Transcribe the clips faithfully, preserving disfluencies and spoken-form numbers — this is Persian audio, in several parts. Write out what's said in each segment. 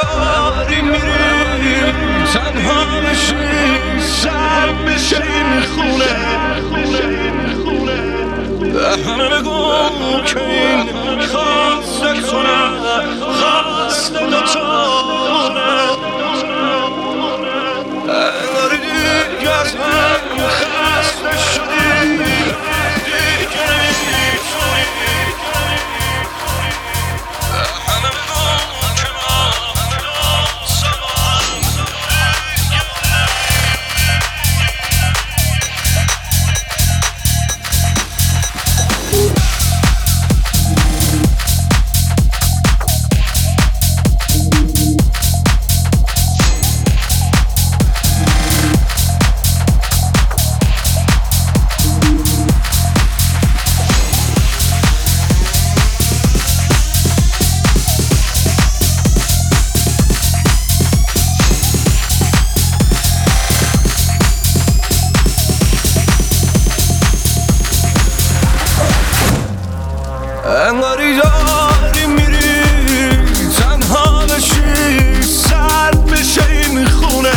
داری میری تنها بشی سر بشه این خونه به همه بگو که این خواست تو نه خواست دوتامونه انگاری دیگه از هم خسته شدی دیگه نمیتونی همه بگو که ما سوام انگاری داری میری تنها بشی سر بشه این خونه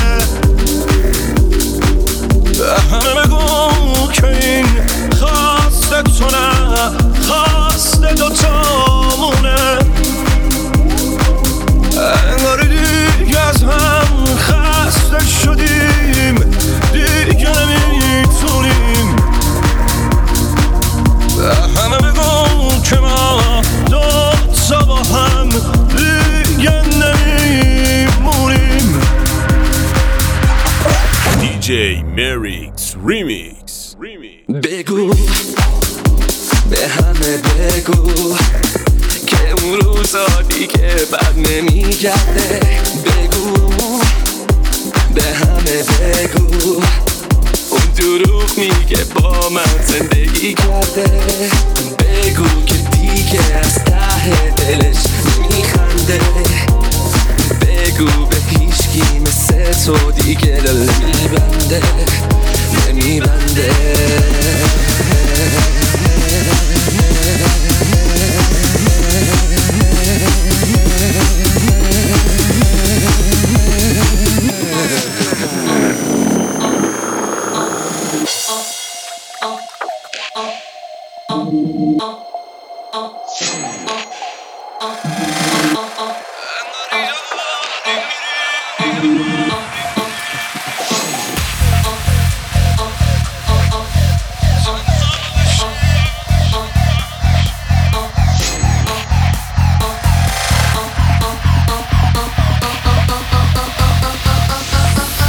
به همه بگو که این خواست تو نه خواست دوتامونه انگاری دیگه از هم خسته شدیم دیگه نمیتونیم به همه بگو که ما دو تا با هم دیگه نمیمونیم. دی جی مریکس ریمیکس بگو به همه بگو که اون روزا دیگه بد نمیگرده بگو به همه بگو اون دروغ میگه با من زندگی کرده بگو که دیگه از ته دلش میخنده بگو به هیچکی مثل تو دیگه دل نمیبنده نمیبنده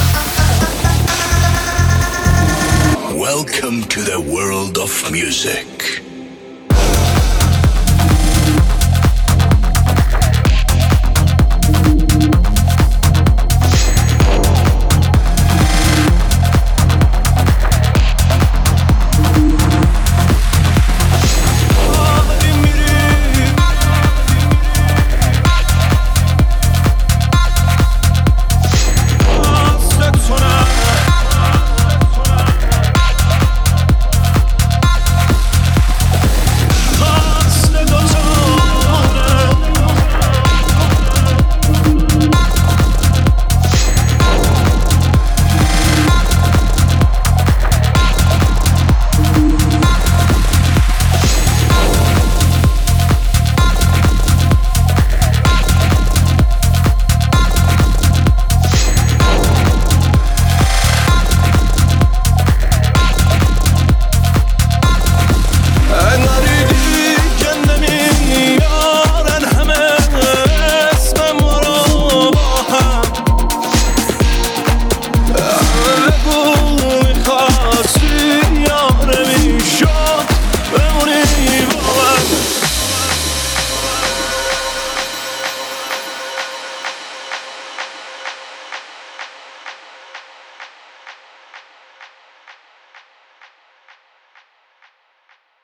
Welcome to the world of music.